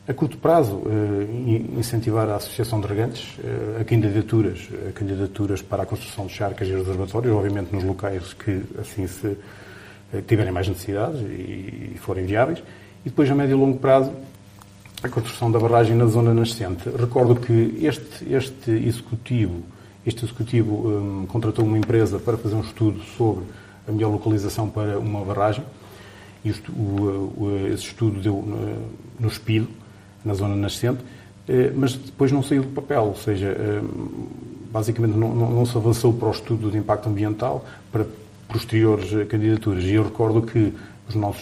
A curto prazo, incentivar a Associação de Regantes a candidaturas para a construção de charcas e reservatórios, obviamente nos locais que assim se tiverem mais necessidades e forem viáveis. E depois, a médio e longo prazo, a construção da barragem na zona nascente. Recordo que este executivo contratou uma empresa para fazer um estudo sobre a melhor localização para uma barragem. E esse estudo deu no Espido, na zona nascente, mas depois não saiu do papel, ou seja, basicamente não se avançou para o estudo de impacto ambiental para posteriores candidaturas. E eu recordo que os nossos